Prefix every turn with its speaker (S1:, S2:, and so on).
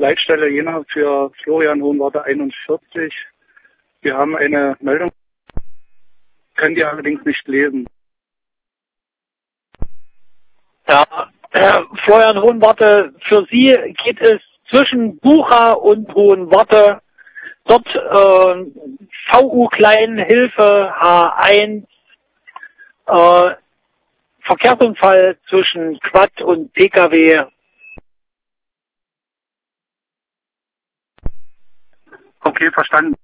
S1: Leitstelle Jena für Florian Hohenwarte 41. Wir haben eine Meldung, können die allerdings nicht lesen.
S2: Ja, Florian Hohenwarte, für Sie geht es zwischen Bucha und Hohenwarte. Dort VU Klein Hilfe H1, Verkehrsunfall zwischen Quad und Pkw.
S1: Okay, verstanden.